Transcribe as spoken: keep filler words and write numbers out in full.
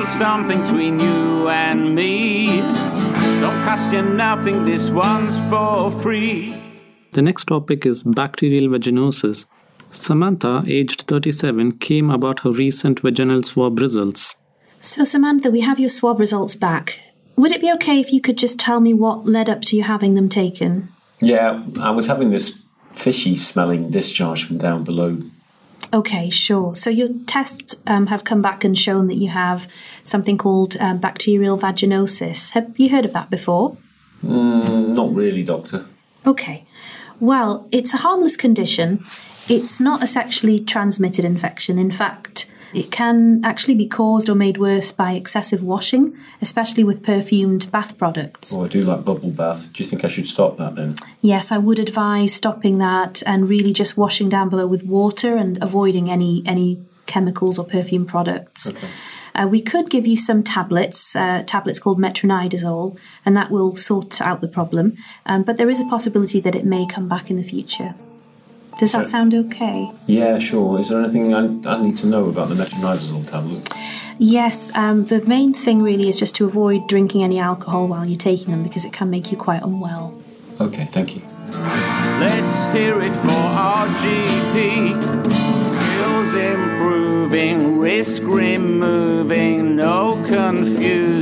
little something between you and me. Don't cost you nothing, this one's for free. The next topic is bacterial vaginosis. Samantha, aged thirty-seven, came about her recent vaginal swab results. So Samantha, we have your swab results back. Would it be okay if you could just tell me what led up to you having them taken? Yeah, I was having this fishy smelling discharge from down below. Okay, sure. So your tests um, have come back and shown that you have something called um, bacterial vaginosis. Have you heard of that before? Mm, not really, doctor. Okay. Well, it's a harmless condition. It's not a sexually transmitted infection. In fact, it can actually be caused or made worse by excessive washing, especially with perfumed bath products. Oh, I do like bubble bath. Do you think I should stop that then? Yes, I would advise stopping that and really just washing down below with water and avoiding any, any chemicals or perfume products. Okay. Uh, we could give you some tablets, uh, tablets called metronidazole, and that will sort out the problem. Um, but there is a possibility that it may come back in the future. Does that sound okay? Yeah, sure. Is there anything I, I need to know about the metronidazole tablets? Yes, um, the main thing really is just to avoid drinking any alcohol while you're taking them because it can make you quite unwell. Okay, thank you. Let's hear it for our G P. Skills improving, risk removing, no confusing.